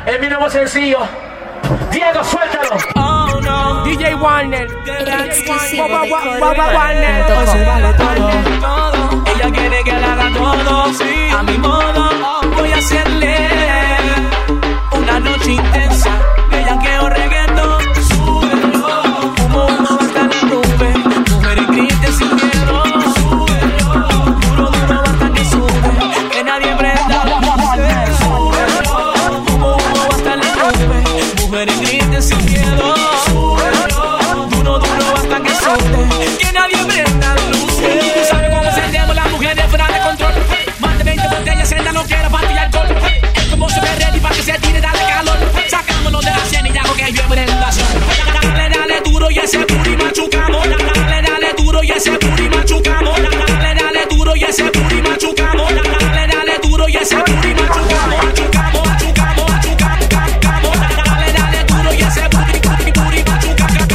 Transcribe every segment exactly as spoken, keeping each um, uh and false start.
Es mi nuevo sencillo. Diego, suéltalo. Oh no, D J Warner. Exclusivo de Warner. Corel. Se vale todo, todo. Ella quiere que le haga todo, sí. A mi modo, voy a hacerle una noche intensa. Ella quiere reggaetón. Súbelo, humo, humo hasta la nube. Mujeres griten sin miedo. Súbelo, duro, duro hasta que sube. Que nadie prenda la luz. Súbelo, humo, humo hasta la nube. Mujeres griten sin miedo. Súbelo, duro, duro hasta que sube. Que nadie prenda la luz. Tú sabes cómo encendemos las mujeres fuera de control. Más de veinte botellas en la loquera para ti alcohol. Es como se ve ready para que se tire, dale calor. Sacámoslo de la cena y ya hago que llueve en la zona. Dale, dale duro y ese puri machucamos. Dale, dale duro y ese puri machucamos. Dale, dale duro y ese puri machucamos. Dale, dale duro y ese puri machucamos. Machucamos, machucamos, machucamos. Dale, dale duro y ese puri, puri, puri machucamos.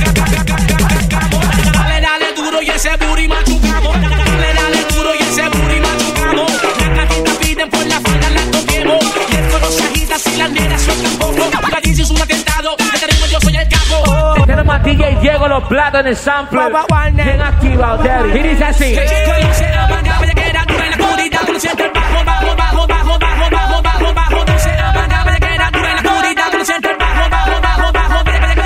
Dale, dale duro y ese puri machucamos. Dale, dale duro y ese puri machucamos. Las gajitas piden por la falda, las toquemos. Y el coro se agita si las nenas sueltan poco. La dice es un atentado, de ritmo yo soy el capo. Tenemos a D J Diego los platos en el sample. Bien activado, Daddy. Y dice así. Se apaga, vaya que era dura en la oscuridad. Tú no sientes el bajo, bajo, bajo, bajo, bajo, bajo, bajo, bajo. Se apaga, vaya que era dura en la oscuridad. Tú no sientes el bajo, bajo, bajo, bajo.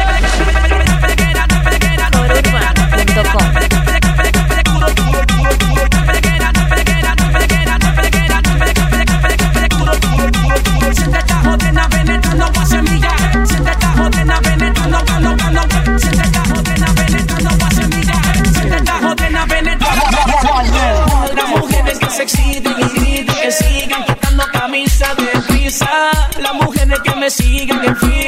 Siente esta jodena penetrando pa' semilla. Siente esta jodena penetrando, cando, cando. Siente esta jodena penetrando pa' semilla. Siente esta jodena penetrando. Las mujeres que se exciten y griten, que sigan quitando camisa de prisa. Las mujeres que me sigan en fin.